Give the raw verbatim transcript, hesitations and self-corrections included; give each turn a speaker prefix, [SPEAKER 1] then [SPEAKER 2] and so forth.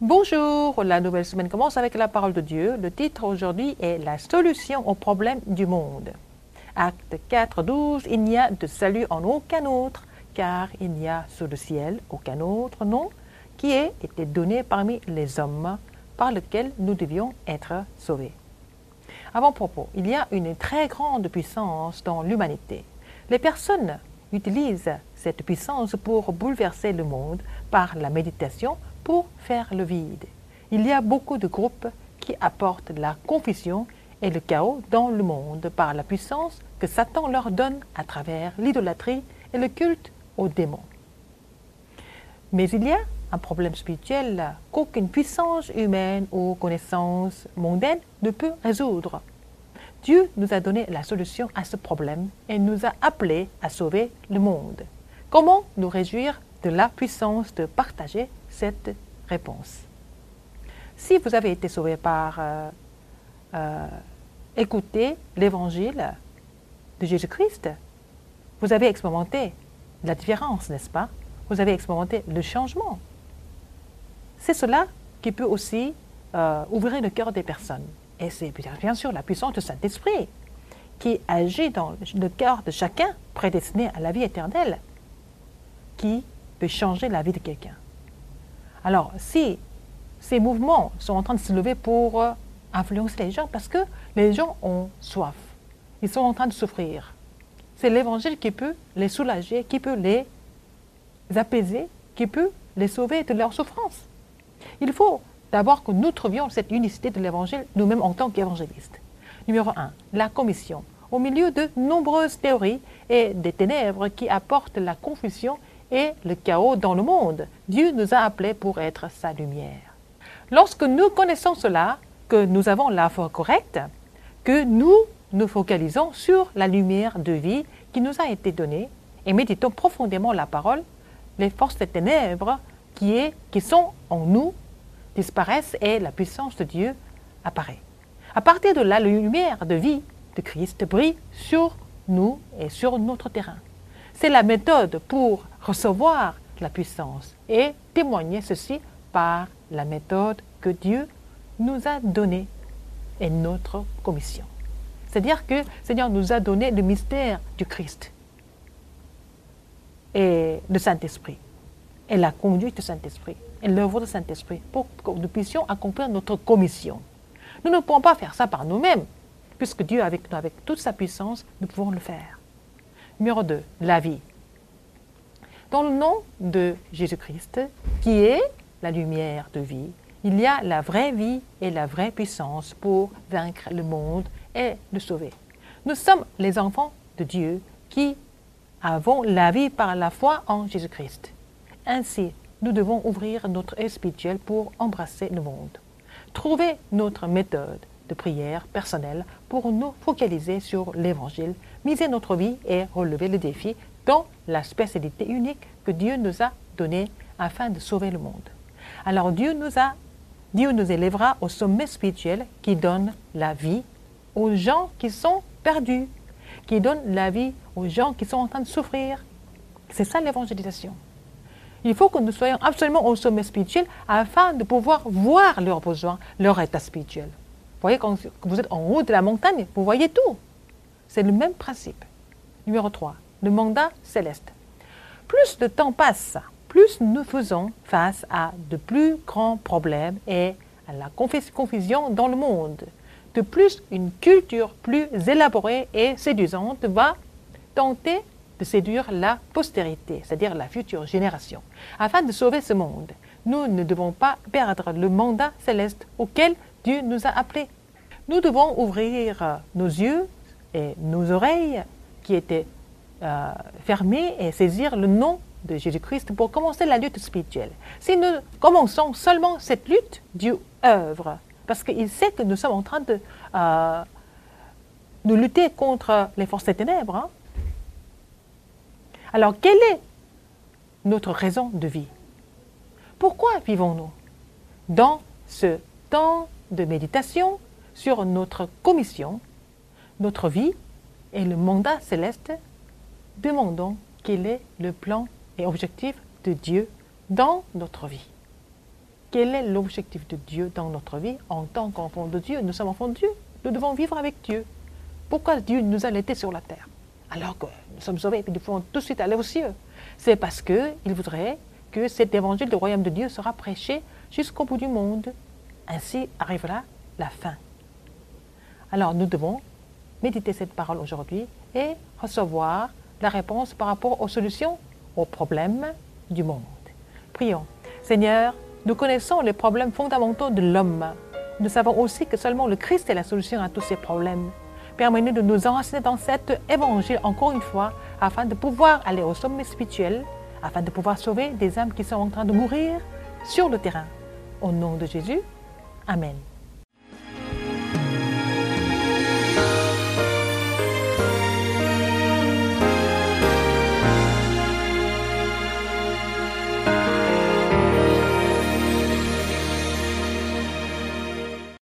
[SPEAKER 1] Bonjour, la nouvelle semaine commence avec la parole de Dieu. Le titre aujourd'hui est La solution aux problèmes du monde. Acte quatre, douze, il n'y a de salut en aucun autre, car il n'y a sous le ciel aucun autre nom qui ait été donné parmi les hommes par lequel nous devions être sauvés. Avant-propos, il y a une très grande puissance dans l'humanité. Les personnes utilisent cette puissance pour bouleverser le monde par la méditation, pour faire le vide. Il y a beaucoup de groupes qui apportent la confusion et le chaos dans le monde par la puissance que Satan leur donne à travers l'idolâtrie et le culte aux démons. Mais il y a un problème spirituel qu'aucune puissance humaine ou connaissance mondaine ne peut résoudre. Dieu nous a donné la solution à ce problème et nous a appelés à sauver le monde. Comment nous réjouir de la puissance de partager cette réponse? Si vous avez été sauvé par euh, euh, écouter l'évangile de Jésus-Christ, vous avez expérimenté la différence, n'est-ce pas? Vous avez expérimenté le changement. C'est cela qui peut aussi euh, ouvrir le cœur des personnes. Et c'est bien sûr la puissance du Saint-Esprit qui agit dans le cœur de chacun prédestiné à la vie éternelle, qui peut changer la vie de quelqu'un. Alors, si ces mouvements sont en train de se lever pour euh, influencer les gens, parce que les gens ont soif, ils sont en train de souffrir, c'est l'Évangile qui peut les soulager, qui peut les apaiser, qui peut les sauver de leur souffrance. Il faut d'abord que nous trouvions cette unicité de l'Évangile nous-mêmes en tant qu'évangélistes. Numéro un, la commission. Au milieu de nombreuses théories et des ténèbres qui apportent la confusion et le chaos dans le monde, Dieu nous a appelés pour être sa lumière. Lorsque nous connaissons cela, que nous avons la foi correcte, que nous nous focalisons sur la lumière de vie qui nous a été donnée et méditons profondément la parole, les forces des ténèbres qui, est, qui sont en nous disparaissent et la puissance de Dieu apparaît. À partir de là, la lumière de vie de Christ brille sur nous et sur notre terrain. C'est la méthode pour recevoir la puissance et témoigner ceci par la méthode que Dieu nous a donnée et notre commission. C'est-à-dire que le Seigneur nous a donné le mystère du Christ et le Saint-Esprit et la conduite du Saint-Esprit et l'œuvre du Saint-Esprit pour que nous puissions accomplir notre commission. Nous ne pouvons pas faire ça par nous-mêmes, puisque Dieu avec nous, avec toute sa puissance, nous pouvons le faire. Numéro deux, la vie. Dans le nom de Jésus-Christ, qui est la lumière de vie, il y a la vraie vie et la vraie puissance pour vaincre le monde et le sauver. Nous sommes les enfants de Dieu qui avons la vie par la foi en Jésus-Christ. Ainsi, nous devons ouvrir notre œil spirituel pour embrasser le monde. Trouver notre méthode de prière personnelle pour nous focaliser sur l'Évangile, miser notre vie et relever le défi dans la spécialité unique que Dieu nous a donnée afin de sauver le monde. Alors Dieu nous a, Dieu nous élèvera au sommet spirituel qui donne la vie aux gens qui sont perdus, qui donne la vie aux gens qui sont en train de souffrir. C'est ça l'évangélisation. Il faut que nous soyons absolument au sommet spirituel afin de pouvoir voir leurs besoins, leur état spirituel. Vous voyez, quand vous êtes en haut de la montagne, vous voyez tout. C'est le même principe. Numéro trois, le mandat céleste. Plus le temps passe, plus nous faisons face à de plus grands problèmes et à la confusion dans le monde. De plus, une culture plus élaborée et séduisante va tenter de séduire la postérité, c'est-à-dire la future génération. Afin de sauver ce monde, nous ne devons pas perdre le mandat céleste auquel Dieu nous a appelés. Nous devons ouvrir nos yeux et nos oreilles qui étaient euh, fermées et saisir le nom de Jésus-Christ pour commencer la lutte spirituelle. Si nous commençons seulement cette lutte, Dieu œuvre, parce qu'il sait que nous sommes en train de, euh, de lutter contre les forces des ténèbres. Hein? Alors, quelle est notre raison de vie? Pourquoi vivons-nous? Dans ce temps de méditation sur notre commission, notre vie et le mandat céleste, demandons quel est le plan et objectif de Dieu dans notre vie. Quel est l'objectif de Dieu dans notre vie en tant qu'enfants de Dieu? Nous sommes enfants de Dieu. Nous devons vivre avec Dieu. Pourquoi Dieu nous a laissés sur la terre alors que nous sommes sauvés et nous devons tout de suite aller aux cieux? C'est parce qu'il voudrait que cet évangile du royaume de Dieu sera prêché jusqu'au bout du monde. Ainsi arrivera la fin. Alors nous devons méditer cette parole aujourd'hui et recevoir la réponse par rapport aux solutions aux problèmes du monde. Prions. Seigneur, nous connaissons les problèmes fondamentaux de l'homme. Nous savons aussi que seulement le Christ est la solution à tous ces problèmes. Permets-nous de nous enseigner dans cet évangile encore une fois, afin de pouvoir aller au sommet spirituel, afin de pouvoir sauver des âmes qui sont en train de mourir sur le terrain. Au nom de Jésus, Amen.